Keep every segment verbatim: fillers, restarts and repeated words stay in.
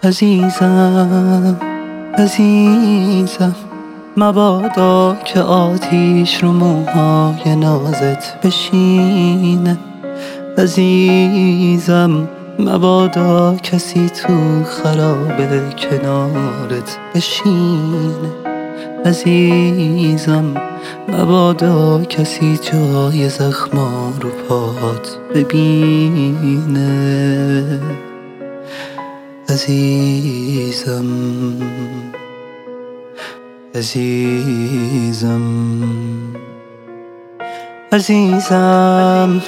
عزیزم عزیزم مبادا که آتیش رو موهای نازت بشینه. عزیزم مبادا کسی تو خرابه کنارت بشینه. عزیزم مبادا کسی جای زخما رو پات ببینه. عزیزم عزیزم عزیزم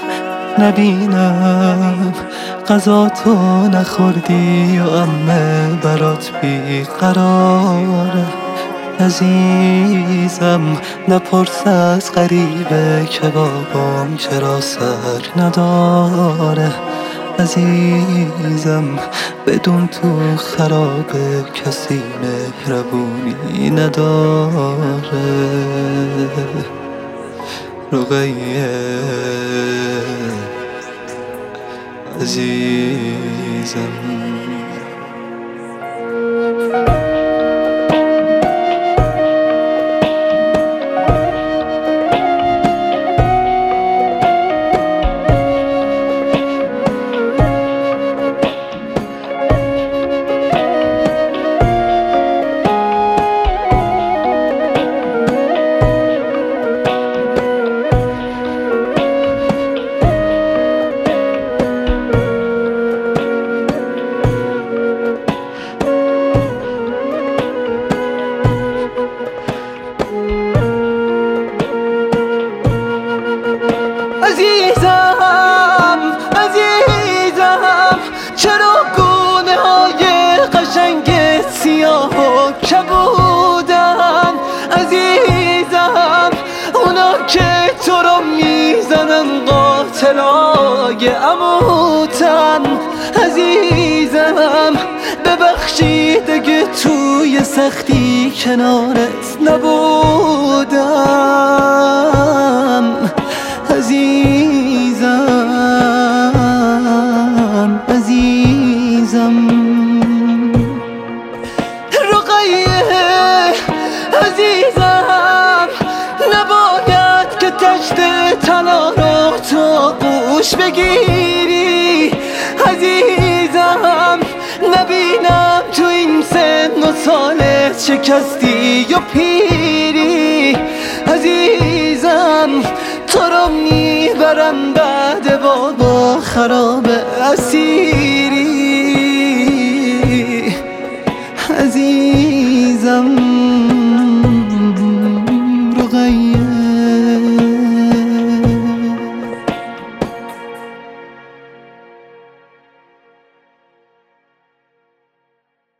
نبینم غذا تو نخوردی و عمه برات بیقراره. عزیزم نپرس از غریبه که بابام چرا سر نداره. عزیزم بدون تو خرابه کسی مهربونی نداره. رقیه عزیزم عزیزم عزیزم چرا گونه های قشنگ سیاه و کبودن. عزیزم اونا که تو رو میزنن قاتلای عموتن. عزیزم ببخشید اگه توی سختی کنارت نبودم. عزیزم عزیزم رقیه عزیزم نباید که تشت تلا رو تو گوش بگیری. عزیزم نبینم تو این سن و سالت شکستی یا پیری. عزیزم تو رو میبرم بعد بابا خراب اسیر.